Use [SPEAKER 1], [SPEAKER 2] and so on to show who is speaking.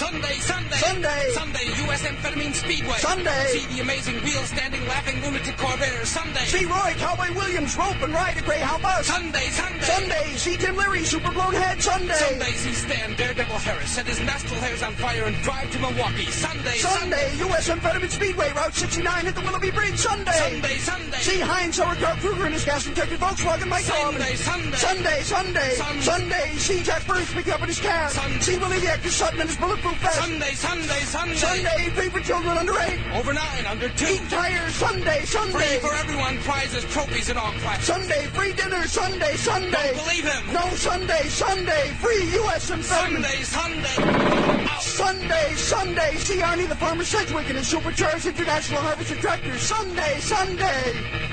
[SPEAKER 1] Sunday, Sunday.
[SPEAKER 2] Sunday.
[SPEAKER 1] Sunday, U.S. Amphetamine Speedway.
[SPEAKER 2] Sunday.
[SPEAKER 1] See the amazing wheel-standing, laughing lunatic Corvair. Sunday.
[SPEAKER 2] See Roy Cowboy Williams rope and ride a Greyhound bus.
[SPEAKER 1] Sunday, Sunday.
[SPEAKER 2] Sunday. See Tim Leary super blown head. Sunday.
[SPEAKER 1] Sunday, see Stan Daredevil Harris set his nostril hairs on fire and drive to Milwaukee. Sunday,
[SPEAKER 2] Sunday. U.S. Amphetamine Speedway, Route 69 at the Willoughby Bridge. Sunday.
[SPEAKER 1] Sunday, Sunday.
[SPEAKER 2] See Heinz Sauerkraut Kruger in his gas-injected Volkswagen Micro.
[SPEAKER 1] Sunday, Sunday.
[SPEAKER 2] Sunday, Sunday.
[SPEAKER 1] Sunday.
[SPEAKER 2] Sunday. See Jack Burns pick up in his cab.
[SPEAKER 1] Sunday.
[SPEAKER 2] See Willie the actor Sutton in his bulletproof vest.
[SPEAKER 1] Sunday, Sunday, Sunday.
[SPEAKER 2] Sunday. Free for children under 8.
[SPEAKER 1] Over 9, under 2.
[SPEAKER 2] Eat tires. Sunday, Sunday.
[SPEAKER 1] Free for everyone, prizes, trophies, and all classes.
[SPEAKER 2] Sunday. Free dinner. Sunday, Sunday.
[SPEAKER 1] Don't believe him.
[SPEAKER 2] No, Sunday, Sunday. Free U.S. Amphetamine.
[SPEAKER 1] Sunday, Sunday.
[SPEAKER 2] Sunday, Sunday. See Arnie the Farmer Sedgwick and his supercharged International Harvester tractor. Sunday, Sunday.